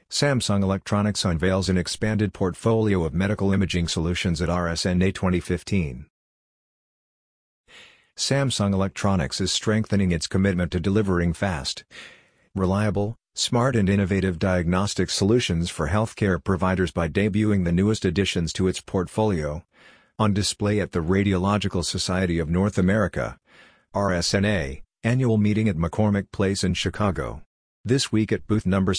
Samsung Electronics unveils an expanded portfolio of medical imaging solutions at RSNA 2015. Samsung Electronics is strengthening its commitment to delivering fast, reliable, smart and innovative diagnostic solutions for healthcare providers by debuting the newest additions to its portfolio. On display at the Radiological Society of North America (RSNA) annual meeting at McCormick Place in Chicago. This week at booth number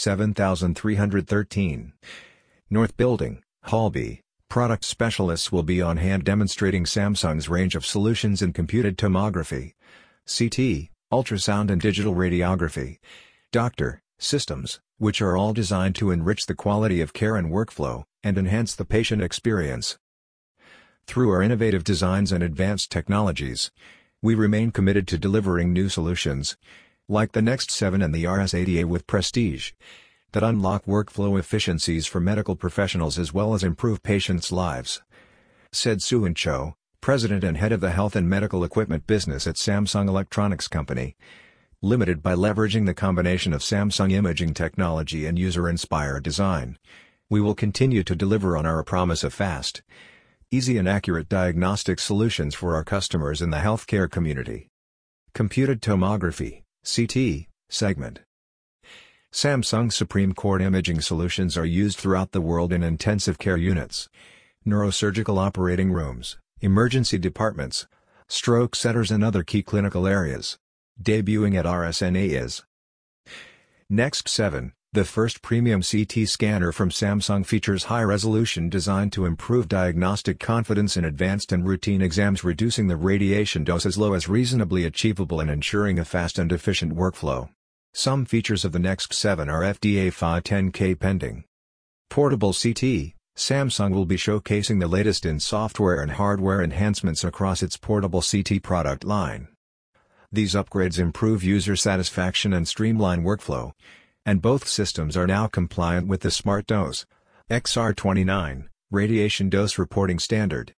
7313. North Building, Hall B, product specialists will be on hand demonstrating Samsung's range of solutions in computed tomography, CT, ultrasound and digital radiography, doctor systems, which are all designed to enrich the quality of care and workflow, and enhance the patient experience. Through our innovative designs and advanced technologies, we remain committed to delivering new solutions, like the Next 7 and the RS80A with Prestige, that unlock workflow efficiencies for medical professionals as well as improve patients' lives, said Suan Cho, president and head of the health and medical equipment business at Samsung Electronics Company Limited. By leveraging the combination of Samsung imaging technology and user-inspired design, we will continue to deliver on our promise of fast, easy and accurate diagnostic solutions for our customers in the healthcare community. Computed tomography (CT) segment. Samsung Supreme Court imaging solutions are used throughout the world in intensive care units, neurosurgical operating rooms, emergency departments, stroke centers and other key clinical areas. Debuting at RSNA is Next 7, the first premium CT scanner from Samsung, features high-resolution design to improve diagnostic confidence in advanced and routine exams, reducing the radiation dose as low as reasonably achievable and ensuring a fast and efficient workflow. Some features of the Next 7 are FDA 510(k) pending. Portable CT. Samsung will be showcasing the latest in software and hardware enhancements across its portable CT product line. These upgrades improve user satisfaction and streamline workflow, and both systems are now compliant with the SmartDose XR29 radiation dose reporting standard.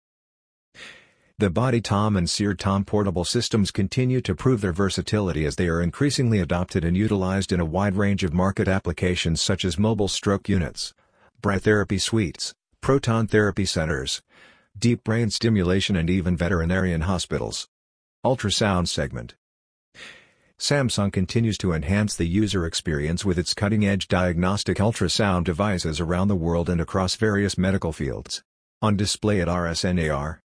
The BodyTom and SeerTom portable systems continue to prove their versatility as they are increasingly adopted and utilized in a wide range of market applications such as mobile stroke units, brachytherapy suites, proton therapy centers, deep brain stimulation and even veterinarian hospitals. Ultrasound segment. Samsung continues to enhance the user experience with its cutting-edge diagnostic ultrasound devices around the world and across various medical fields. On display at RSNA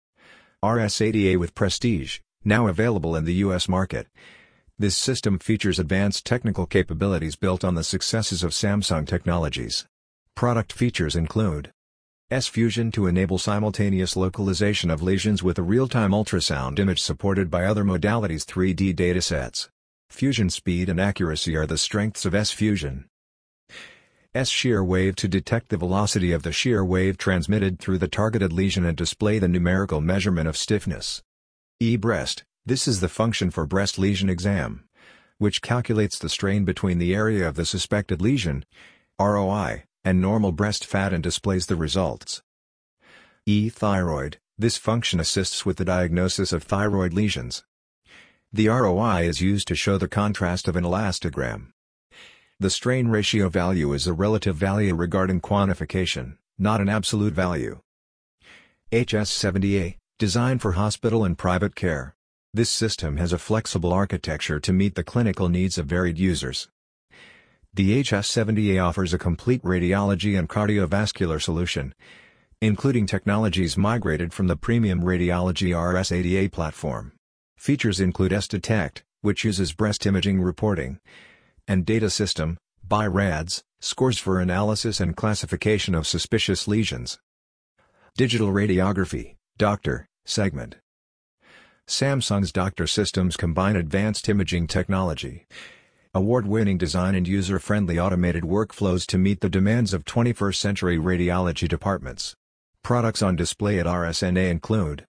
RS80A with Prestige, now available in the U.S. market. This system features advanced technical capabilities built on the successes of Samsung technologies. Product features include S-Fusion to enable simultaneous localization of lesions with a real-time ultrasound image supported by other modalities. 3D datasets. Fusion speed and accuracy are the strengths of S-Fusion. S-Shear Wave to detect the velocity of the shear wave transmitted through the targeted lesion and display the numerical measurement of stiffness. E-Breast, this is the function for breast lesion exam, which calculates the strain between the area of the suspected lesion, ROI, and normal breast fat and displays the results. E-Thyroid, this function assists with the diagnosis of thyroid lesions. The ROI is used to show the contrast of an elastogram. The strain ratio value is a relative value regarding quantification, not an absolute value. HS70A, designed for hospital and private care. This system has a flexible architecture to meet the clinical needs of varied users. The HS70A offers a complete radiology and cardiovascular solution, including technologies migrated from the premium radiology RS80A platform. Features include S-Detect, which uses breast imaging reporting, and Data System, by RADS, scores for analysis and classification of suspicious lesions. Digital Radiography, Doctor, segment. Samsung's doctor systems combine advanced imaging technology, award-winning design and user-friendly automated workflows to meet the demands of 21st-century radiology departments. Products on display at RSNA include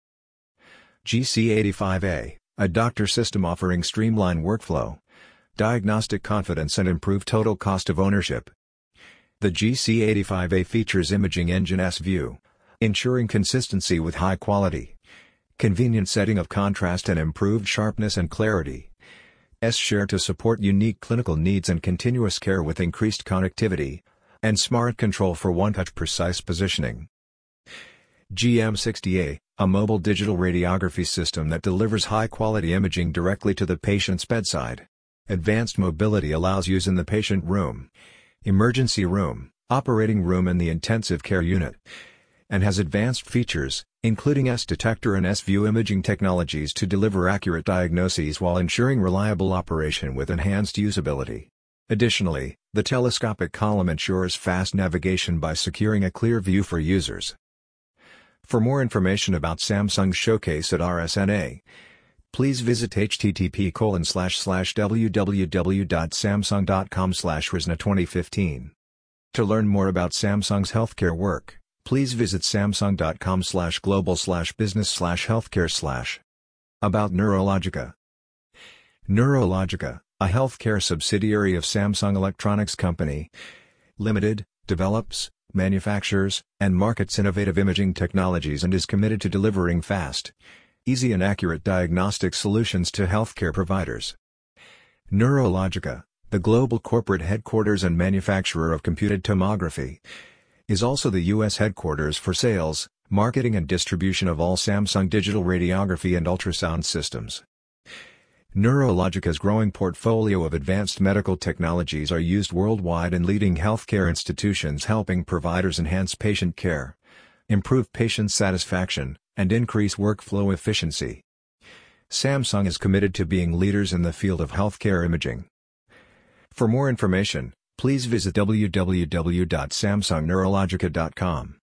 GC85A, a doctor system offering streamlined workflow, diagnostic confidence and improved total cost of ownership. The GC85A features Imaging Engine S-View, ensuring consistency with high quality, convenient setting of contrast and improved sharpness and clarity, S-Share to support unique clinical needs and continuous care with increased connectivity, and Smart Control for one-touch precise positioning. GM60A, a mobile digital radiography system that delivers high-quality imaging directly to the patient's bedside. Advanced mobility allows use in the patient room, emergency room, operating room and the intensive care unit, and has advanced features, including S-Detector and S-View imaging technologies to deliver accurate diagnoses while ensuring reliable operation with enhanced usability. Additionally, the telescopic column ensures fast navigation by securing a clear view for users. For more information about Samsung's showcase at RSNA, please visit http://www.samsung.com/RSNA2015. To learn more about Samsung's healthcare work, please visit samsung.com/global/business/healthcare/. About Neurologica. Neurologica, a healthcare subsidiary of Samsung Electronics Company Limited, develops, manufactures, and markets innovative imaging technologies and is committed to delivering fast, easy and accurate diagnostic solutions to healthcare providers. Neurologica, the global corporate headquarters and manufacturer of computed tomography, is also the U.S. headquarters for sales, marketing and distribution of all Samsung digital radiography and ultrasound systems. Neurologica's growing portfolio of advanced medical technologies are used worldwide in leading healthcare institutions, helping providers enhance patient care, improve patient satisfaction, and increase workflow efficiency. Samsung is committed to being leaders in the field of healthcare imaging. For more information, please visit www.samsungneurologica.com.